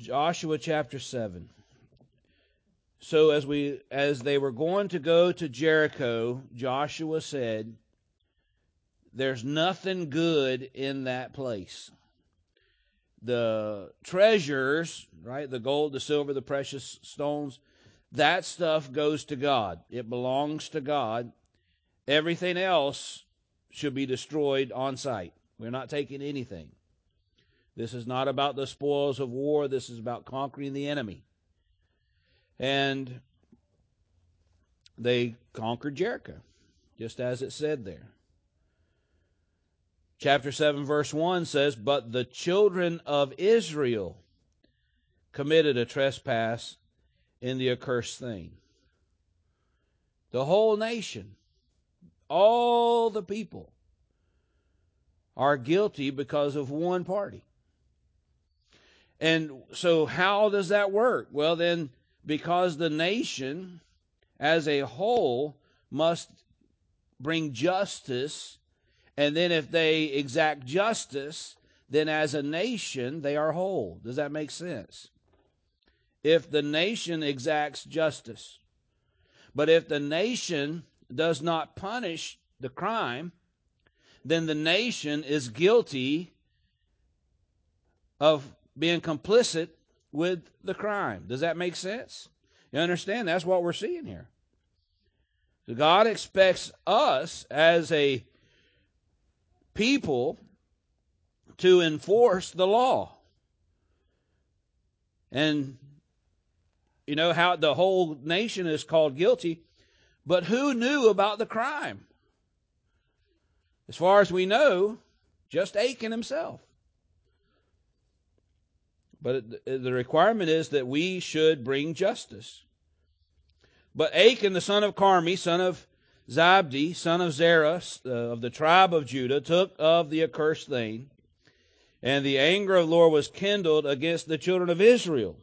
Joshua chapter 7. So as they were going to go to Jericho, Joshua said, there's nothing good in that place. The treasures, right, the gold, the silver, the precious stones, that stuff goes to God. It belongs to God. Everything else should be destroyed on sight. We're not taking anything. This is not about the spoils of war. This is about conquering the enemy. And they conquered Jericho, just as it said there. Chapter 7, verse 1 says, but the children of Israel committed a trespass in the accursed thing. The whole nation, all the people, are guilty because of one party. And so how does that work? Well, then, because the nation as a whole must bring justice, and then if they exact justice, then as a nation they are whole. Does that make sense? If the nation exacts justice, but if the nation does not punish the crime, then the nation is guilty of being complicit with the crime. Does that make sense? You understand? That's what we're seeing here. So God expects us as a people to enforce the law. And you know how the whole nation is called guilty, but who knew about the crime? As far as we know, just Achan himself. But the requirement is that we should bring justice. But Achan, the son of Carmi, son of Zabdi, son of Zerah, of the tribe of Judah, took of the accursed thing, and the anger of the Lord was kindled against the children of Israel.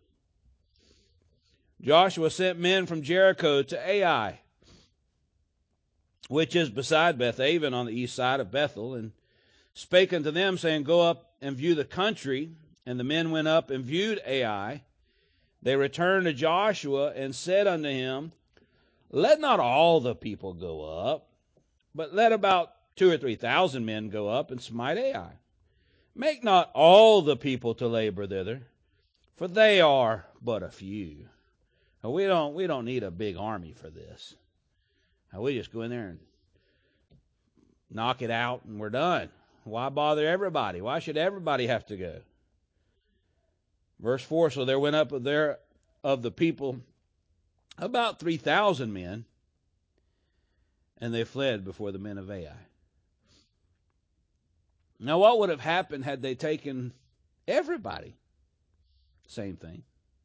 Joshua sent men from Jericho to Ai, which is beside Bethaven on the east side of Bethel, and spake unto them, saying, go up and view the country. And the men went up and viewed Ai. They returned to Joshua and said unto him, let not all the people go up, but let about 2,000 or 3,000 men go up and smite Ai. Make not all the people to labor thither, for they are but a few. We don't need a big army for this. We just go in there and knock it out and we're done. Why bother everybody? Why should everybody have to go? Verse 4, so there went up there of the people about 3,000 men, and they fled before the men of Ai. Now, what would have happened had they taken everybody? Same thing.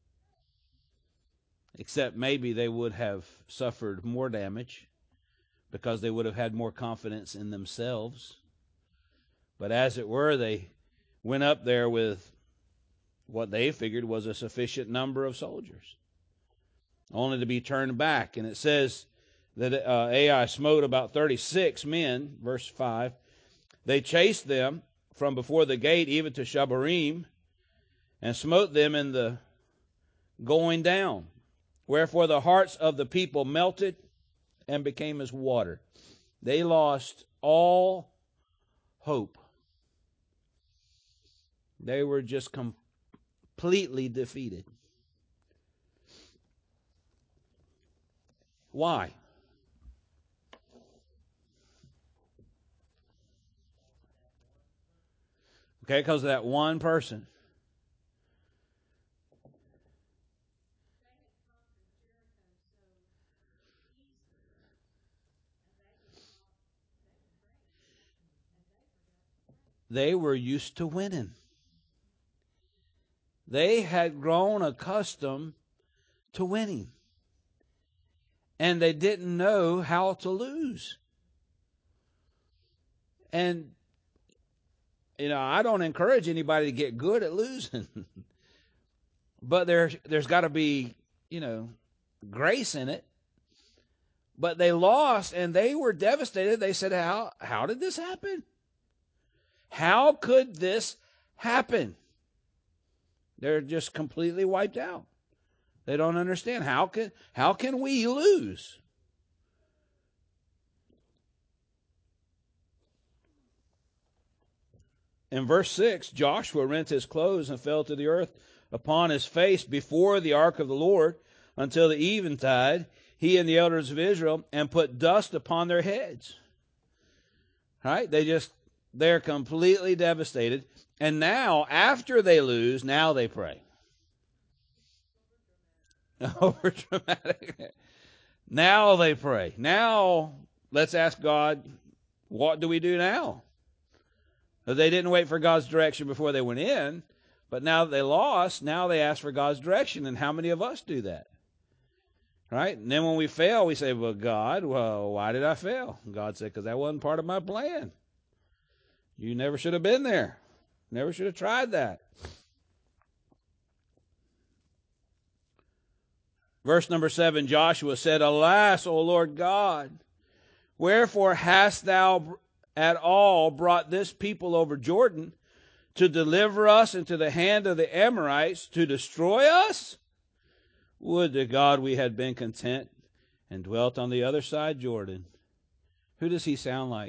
Except maybe they would have suffered more damage because they would have had more confidence in themselves. But as it were, they went up there with what they figured was a sufficient number of soldiers, only to be turned back. And it says that Ai smote about 36 men, verse 5. They chased them from before the gate even to Shabarim, and smote them in the going down. Wherefore the hearts of the people melted and became as water. They lost all hope. They were just completely defeated. Why? Okay, because of that one person. They were used to winning. They had grown accustomed to winning. And they didn't know how to lose. And, you know, I don't encourage anybody to get good at losing. But there's got to be, you know, grace in it. But they lost and they were devastated. They said, how did this happen? How could this happen? They're just completely wiped out. They don't understand. How can we lose? In verse 6, Joshua rent his clothes and fell to the earth upon his face before the ark of the Lord until the eventide, he and the elders of Israel, and put dust upon their heads. Right? They're completely devastated. And now, after they lose, now they pray. Over dramatic. Now they pray. Now, let's ask God, what do we do now? They didn't wait for God's direction before they went in, but now that they lost, now they ask for God's direction. And how many of us do that? Right? And then when we fail, we say, well, God, why did I fail? And God said, because that wasn't part of my plan. You never should have been there. Never should have tried that. Verse number 7, Joshua said, Alas, O Lord God, wherefore hast thou at all brought this people over Jordan to deliver us into the hand of the Amorites to destroy us? Would to God we had been content and dwelt on the other side Jordan. Who does he sound like?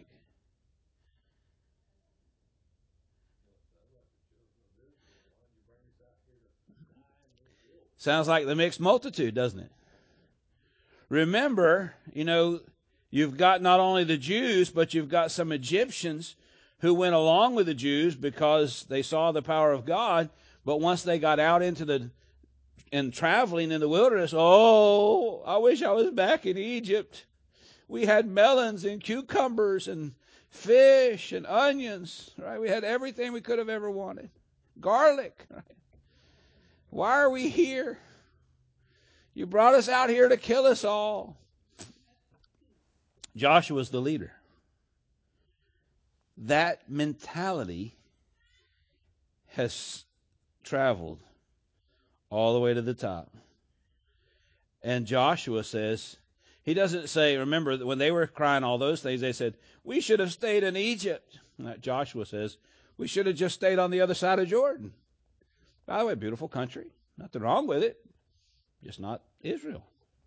Sounds like the mixed multitude, doesn't it? Remember, you've got not only the Jews, but you've got some Egyptians who went along with the Jews because they saw the power of God. But once they got out and traveling in the wilderness, oh, I wish I was back in Egypt. We had melons and cucumbers and fish and onions, right? We had everything we could have ever wanted. Garlic, right? Why are we here? You brought us out here to kill us all. Joshua's the leader. That mentality has traveled all the way to the top. And Joshua says, he doesn't say, remember, when they were crying all those things, they said, we should have stayed in Egypt. And Joshua says, we should have just stayed on the other side of Jordan. By the way, beautiful country. Nothing wrong with it. Just not Israel.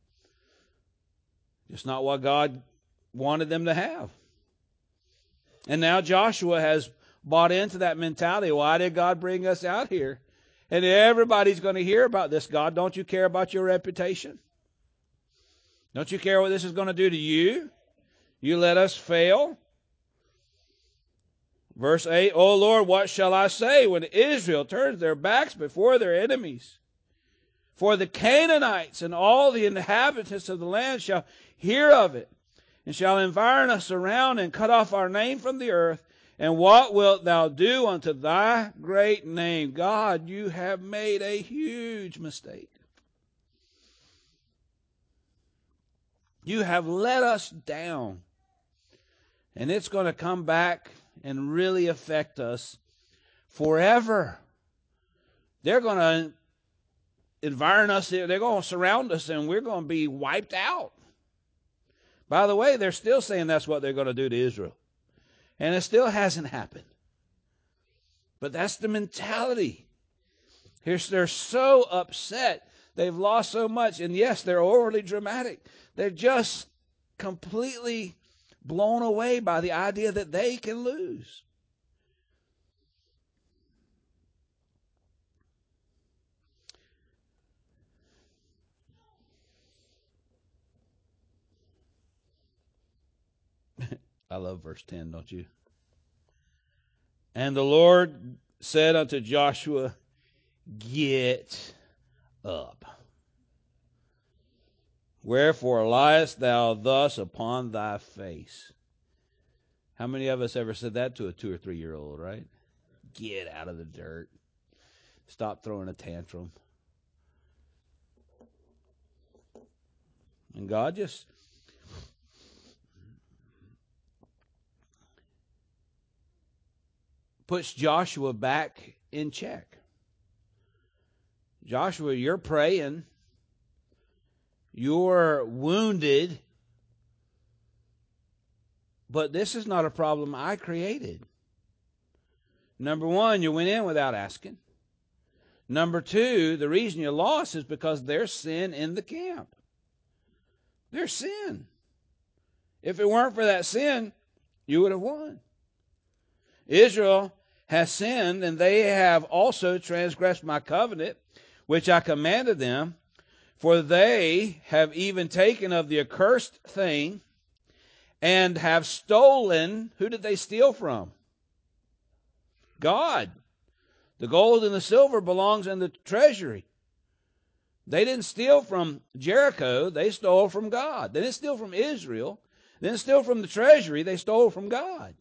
Just not what God wanted them to have. And now Joshua has bought into that mentality. Why did God bring us out here? And everybody's going to hear about this. God, don't you care about your reputation? Don't you care what this is going to do to you? You let us fail. Verse 8, O Lord, what shall I say when Israel turns their backs before their enemies? For the Canaanites and all the inhabitants of the land shall hear of it, and shall environ us around and cut off our name from the earth. And what wilt thou do unto thy great name? God, you have made a huge mistake. You have let us down. And it's going to come back and really affect us forever. They're going to environ us. They're going to surround us, and we're going to be wiped out. By the way, they're still saying that's what they're going to do to Israel. And it still hasn't happened. But that's the mentality. They're so upset. They've lost so much. And yes, they're overly dramatic. They're just completely blown away by the idea that they can lose. I love verse 10, don't you? And the Lord said unto Joshua, Get up. Wherefore liest thou thus upon thy face? How many of us ever said that to a 2 or 3 year old, right? Get out of the dirt. Stop throwing a tantrum. And God just puts Joshua back in check. Joshua, you're praying. You're wounded. But this is not a problem I created. Number one, you went in without asking. Number two, the reason you lost is because there's sin in the camp. There's sin. If it weren't for that sin, you would have won. Israel has sinned, and they have also transgressed my covenant, which I commanded them, for they have even taken of the accursed thing and have stolen. Who did they steal from? God. The gold and the silver belongs in the treasury. They didn't steal from Jericho. They stole from God. They didn't steal from Israel. They didn't steal from the treasury. They stole from God.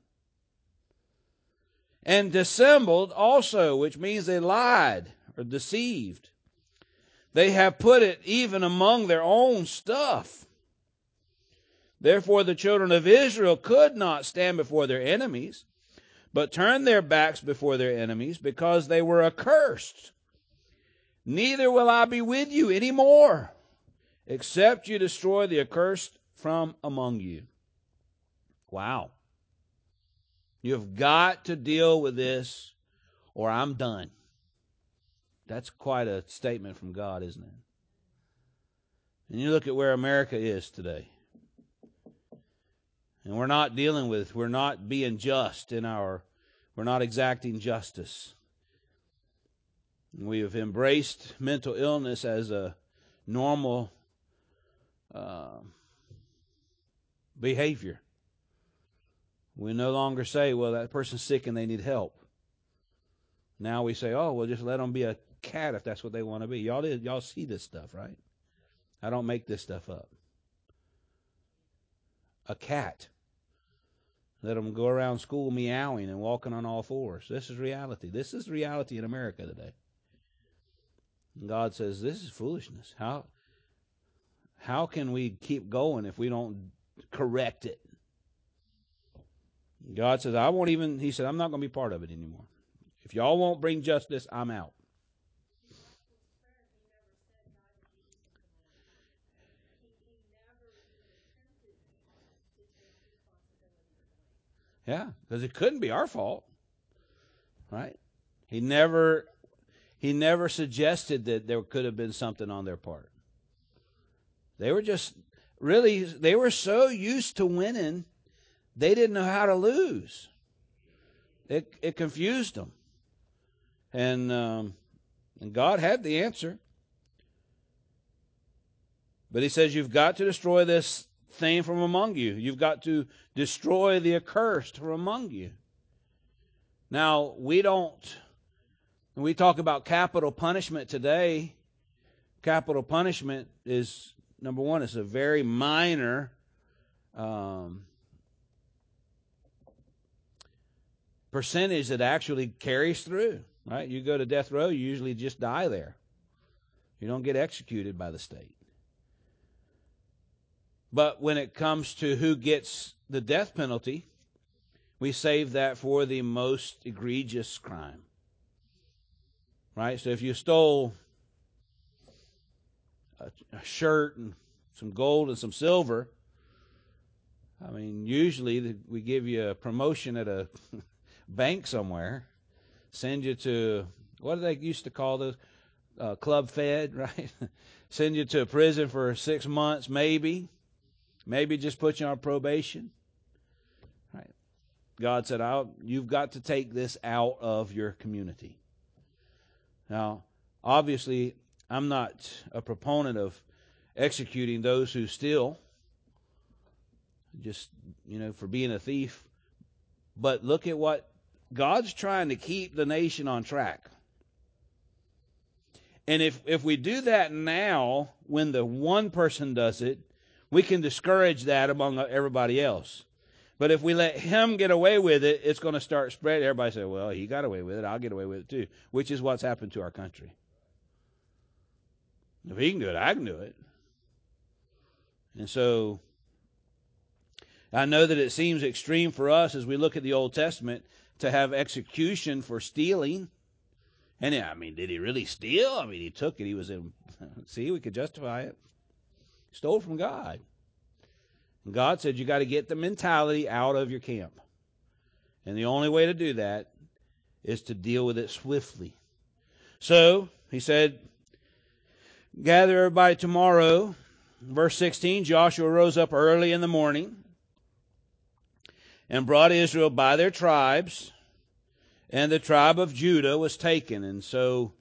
And dissembled also, which means they lied or deceived. They have put it even among their own stuff. Therefore the children of Israel could not stand before their enemies, but turned their backs before their enemies, because they were accursed. Neither will I be with you any more, except you destroy the accursed from among you. Wow. You've got to deal with this, or I'm done. That's quite a statement from God, isn't it? And you look at where America is today. And we're not being just we're not exacting justice. We have embraced mental illness as a normal behavior. We no longer say, well, that person's sick and they need help. Now we say, oh, well, just let them be a cat if that's what they want to be. Y'all see this stuff, right? I don't make this stuff up. A cat. Let them go around school meowing and walking on all fours. This is reality. This is reality in America today. And God says, this is foolishness. How can we keep going if we don't correct it? God says, he said, I'm not going to be part of it anymore. If y'all won't bring justice, I'm out. Yeah, because it couldn't be our fault, right? He never suggested that there could have been something on their part. They were they were so used to winning, they didn't know how to lose. It confused them. And God had the answer. But he says, you've got to destroy this thing from among you. You've got to destroy the accursed from among you. Now, when we talk about capital punishment today, capital punishment is, number one, it's a very minor percentage that actually carries through, right? You go to death row, you usually just die there. You don't get executed by the state. But when it comes to who gets the death penalty, we save that for the most egregious crime. Right? So if you stole a shirt and some gold and some silver, I mean, usually we give you a promotion at a bank somewhere, send you to, what do they used to call those? Club Fed, right? Send you to a prison for 6 months, maybe just put you on probation. Right? God said, you've got to take this out of your community. Now, obviously, I'm not a proponent of executing those who steal, just, for being a thief. But look at what God's trying to keep the nation on track. And if we do that now, when the one person does it, we can discourage that among everybody else. But if we let him get away with it, it's going to start spreading. Everybody say, well, he got away with it, I'll get away with it too, which is what's happened to our country. If he can do it, I can do it. And so I know that it seems extreme for us as we look at the Old Testament to have execution for stealing. And did he really steal? He took it. He was in. See, we could justify it. He stole from God. And God said you got to get the mentality out of your camp. And the only way to do that is to deal with it swiftly. So he said, gather everybody tomorrow. Verse 16, Joshua rose up early in the morning and brought Israel by their tribes, and the tribe of Judah was taken. And so,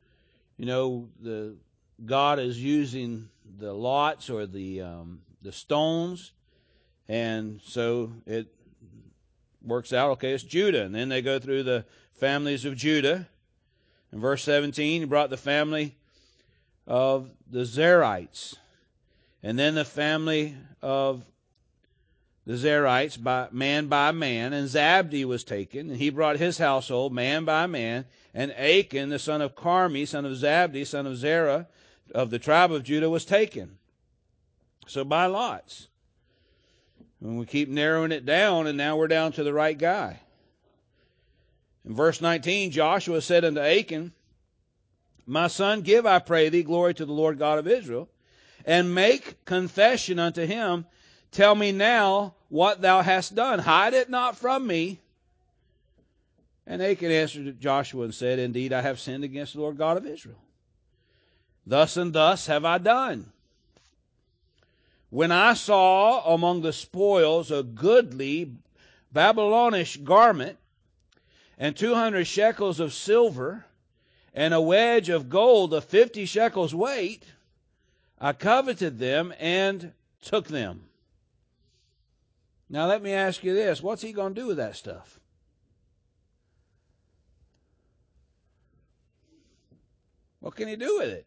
God is using the lots or the stones, and so it works out, okay, it's Judah. And then they go through the families of Judah. In verse 17, he brought the family of the Zerites, and then the family of the Zerites by man, and Zabdi was taken, and he brought his household man by man, and Achan, the son of Carmi, son of Zabdi, son of Zerah, of the tribe of Judah, was taken. So by lots. And we keep narrowing it down, and now we're down to the right guy. In verse 19, Joshua said unto Achan, my son, give, I pray thee, glory to the Lord God of Israel, and make confession unto him. Tell me now what thou hast done. Hide it not from me. And Achan answered Joshua and said, indeed, I have sinned against the Lord God of Israel. Thus and thus have I done. When I saw among the spoils a goodly Babylonish garment, and 200 shekels of silver, and a wedge of gold of 50 shekels weight, I coveted them and took them. Now let me ask you this. What's he going to do with that stuff? What can he do with it?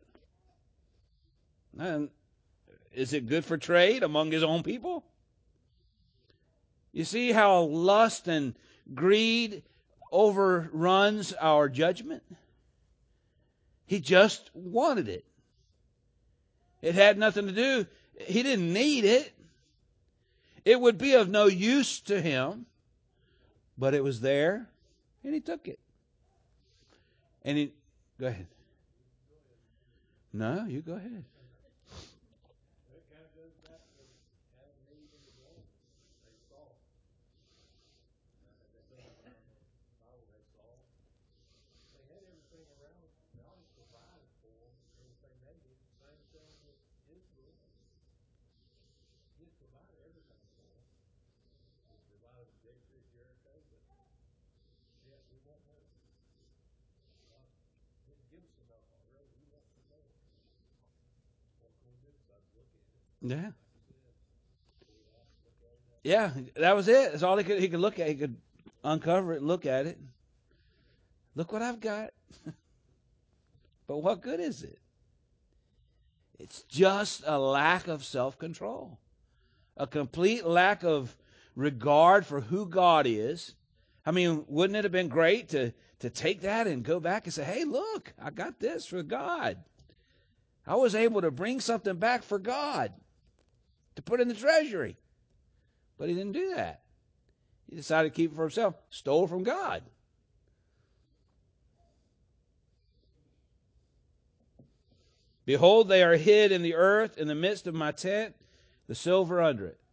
And is it good for trade among his own people? You see how lust and greed overruns our judgment? He just wanted it. It had nothing to do. He didn't need it. It would be of no use to him. But it was there, and he took it. And he, go ahead. No, you go ahead. Yeah. Yeah, that was it. That's all he could look at. He could uncover it and look at it. Look what I've got. But what good is it? It's just a lack of self-control. A complete lack of regard for who God is. I mean, wouldn't it have been great to take that and go back and say, hey, look, I got this for God. I was able to bring something back for God to put in the treasury. But he didn't do that. He decided to keep it for himself. Stole from God. Behold, they are hid in the earth in the midst of my tent, the silver under it.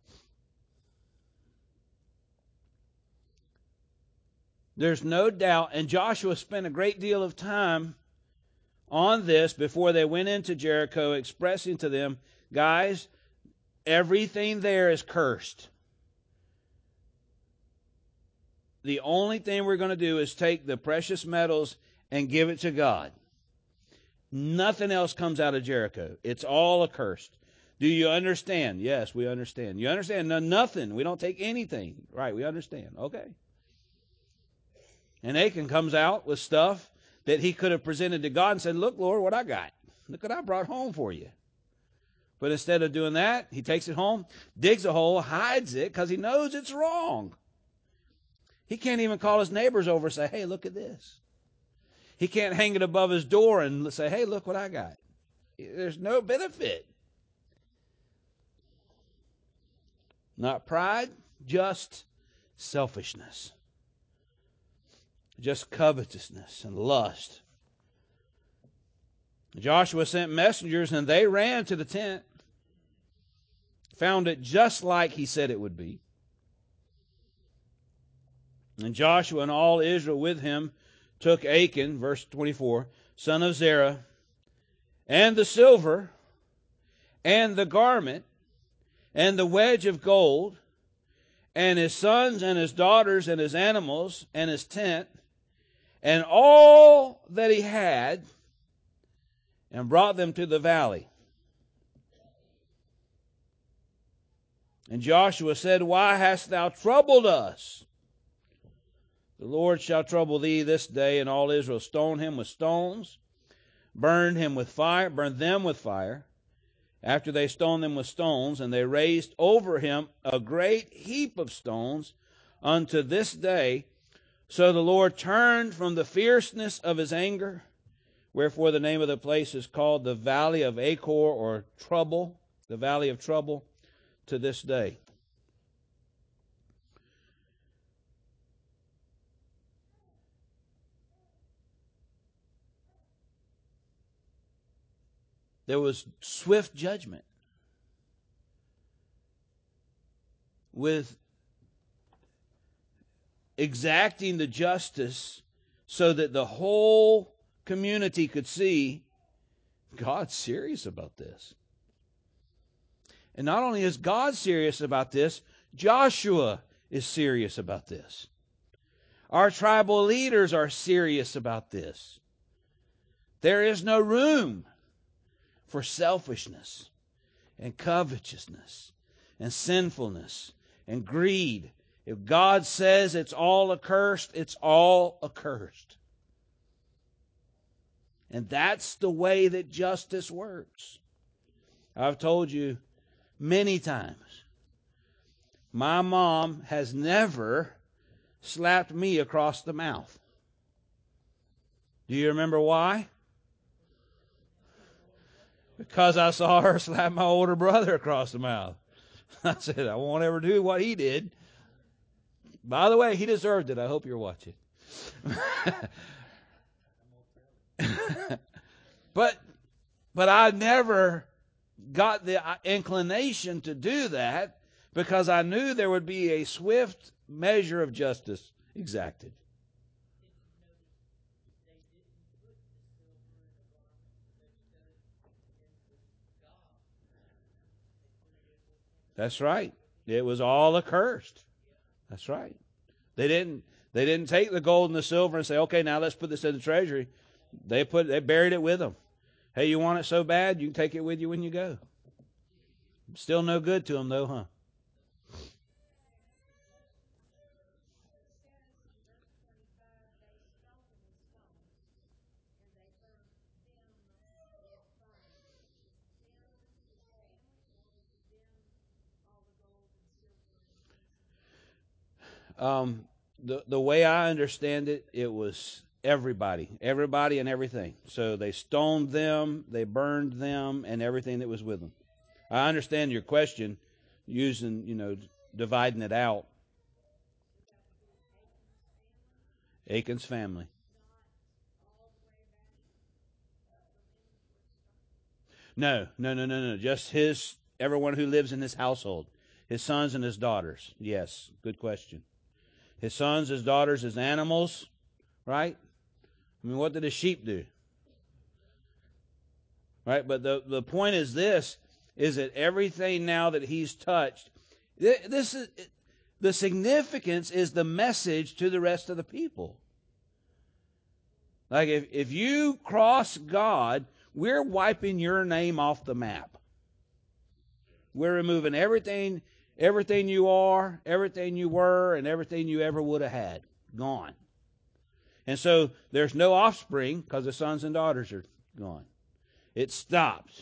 There's no doubt, and Joshua spent a great deal of time on this before they went into Jericho, expressing to them, guys, everything there is cursed. The only thing we're going to do is take the precious metals and give it to God. Nothing else comes out of Jericho. It's all accursed. Do you understand? Yes, we understand. You understand? No, nothing. We don't take anything. Right, we understand. Okay. And Achan comes out with stuff that he could have presented to God and said, look, Lord, what I got. Look what I brought home for you. But instead of doing that, he takes it home, digs a hole, hides it because he knows it's wrong. He can't even call his neighbors over and say, hey, look at this. He can't hang it above his door and say, hey, look what I got. There's no benefit. Not pride, just selfishness. Just covetousness and lust. Joshua sent messengers, and they ran to the tent, found it just like he said it would be. And Joshua and all Israel with him took Achan, verse 24, son of Zerah, and the silver, and the garment, and the wedge of gold, and his sons and his daughters and his animals and his tent, and all that he had, and brought them to the valley. And Joshua said, Why hast thou troubled us? The Lord shall trouble thee this day. And all Israel stoned him with stones, burned them with fire. After they stoned them with stones, and they raised over him a great heap of stones unto this day. So the Lord turned from the fierceness of his anger, wherefore the name of the place is called the Valley of Achor, or Trouble, the Valley of Trouble, to this day. There was swift judgment with exacting the justice so that the whole community could see God's serious about this. And not only is God serious about this, Joshua is serious about this. Our tribal leaders are serious about this. There is no room for selfishness and covetousness and sinfulness and greed. If God says it's all accursed, it's all accursed. And that's the way that justice works. I've told you many times, my mom has never slapped me across the mouth. Do you remember why? Because I saw her slap my older brother across the mouth. I said, I won't ever do what he did. By the way, he deserved it. I hope you're watching. But I never got the inclination to do that because I knew there would be a swift measure of justice exacted. That's right. It was all accursed. That's right. They didn't take the gold and the silver and say, okay, now let's put this in the treasury. They buried it with them. Hey, you want it so bad, you can take it with you when you go. Still no good to them though, huh? The way I understand it, it was everybody and everything. So they stoned them, they burned them, and everything that was with them. I understand your question, using, dividing it out. Achan's family. No. Just everyone who lives in his household. His sons and his daughters. Yes, good question. His sons, his daughters, his animals, right? I mean, what did his sheep do? Right? But the point is this, is that everything now that he's touched, this is the significance is the message to the rest of the people. Like if you cross God, we're wiping your name off the map. We're removing everything you are, everything you were, and everything you ever would have had. Gone. And so there's no offspring because the sons and daughters are gone. It stopped.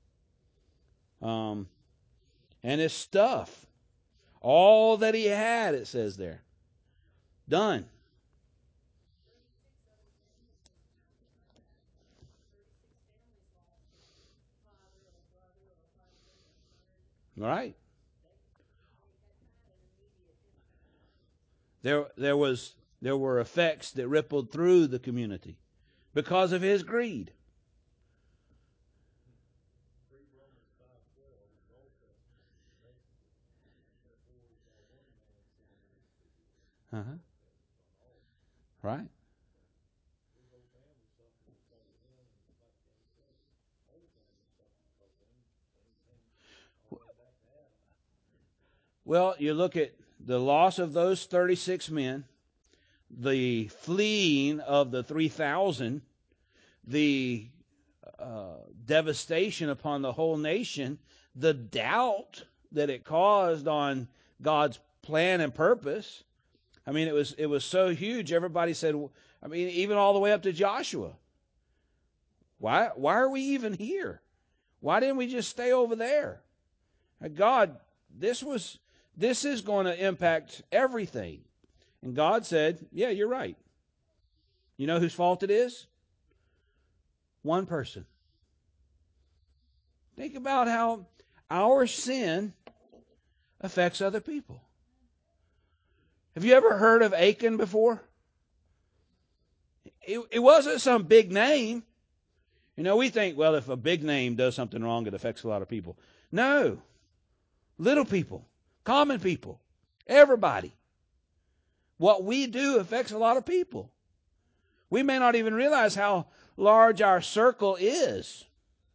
And his stuff, all that he had, it says there, done. Right? There were effects that rippled through the community because of his greed. Uh-huh. Right? Well, you look at the loss of those 36 men, the fleeing of the 3,000, the devastation upon the whole nation, the doubt that it caused on God's plan and purpose. I mean, it was so huge. Everybody said, I mean, even all the way up to Joshua. Why are we even here? Why didn't we just stay over there? God, this is going to impact everything. And God said, yeah, you're right. You know whose fault it is? One person. Think about how our sin affects other people. Have you ever heard of Achan before? It wasn't some big name. You know, we think, well, if a big name does something wrong, it affects a lot of people. No. Little people, common people, everybody. What we do affects a lot of people. We may not even realize how large our circle is.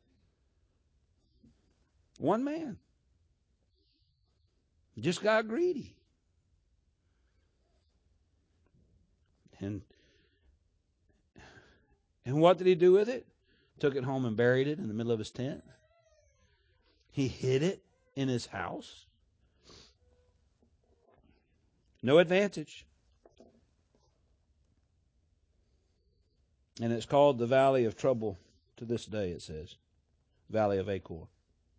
One man just got greedy. And what did he do with it? Took it home and buried it in the middle of his tent. He hid it in his house. No advantage. And it's called the Valley of Trouble to this day, it says. Valley of Achor.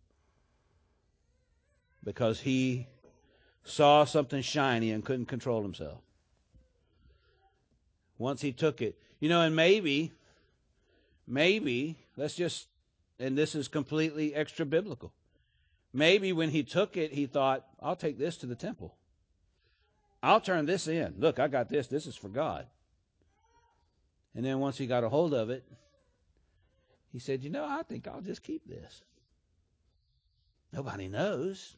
Because he saw something shiny and couldn't control himself. Once he took it. You know, and maybe, let's just, and this is completely extra biblical. Maybe when he took it, he thought, I'll take this to the temple. I'll turn this in. Look, I got this. This is for God. And then once he got a hold of it, he said, you know, I think I'll just keep this. Nobody knows.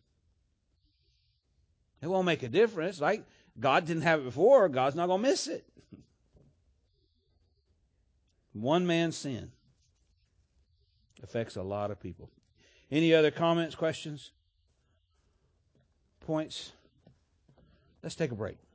It won't make a difference. Like, God didn't have it before. God's not going to miss it. One man's sin affects a lot of people. Any other comments, questions, points? Let's take a break.